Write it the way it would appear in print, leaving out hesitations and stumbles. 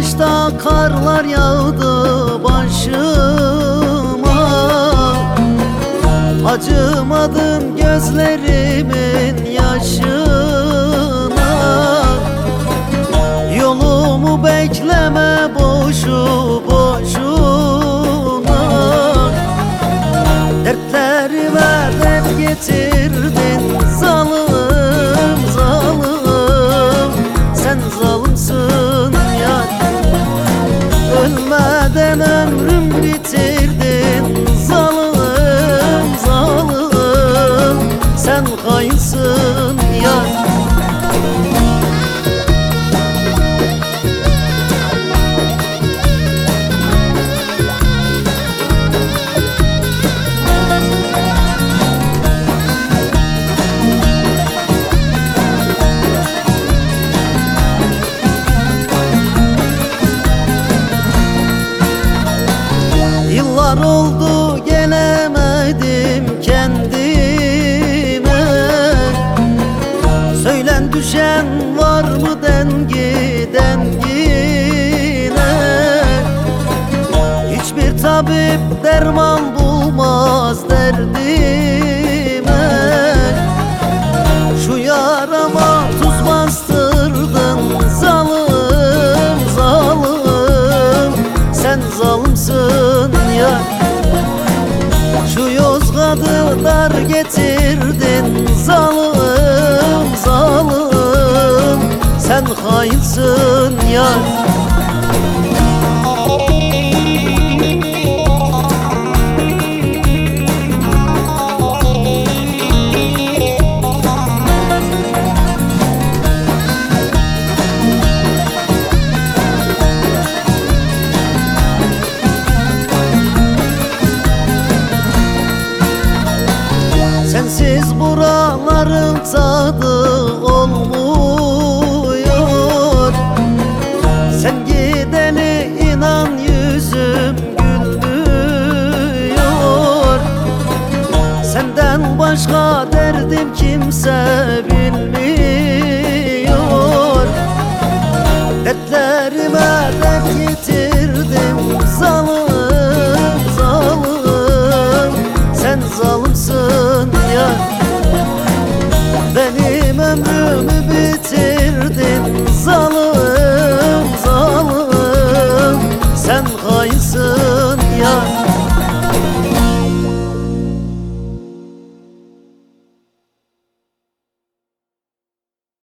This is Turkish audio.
yaşta karlar yağdı başıma. Acımadın gözlerimin yaşına. Yolumu bekleme boşu boşuna. Dertlerime dert getirdin zalim zalim. Sen zalimsin yar. Ölmeden ömrüm bitirdin zalim zalim. Sen kayınsın yar. Yıllar oldu gelemedim kendime. Söylen düşen var mı dengi dengine. Hiçbir tabip derman bulmaz derdime. Şu yarama tuz bastırdın zalim zalim. Sen zalimsin yar. Şu Yozgat'ı dar getirdin zalim zalim. Sen hainsin yar. Sensiz buraların tadı olmuyor. Sen gideli inan yüzüm gülmüyor. Senden başka derdim kimse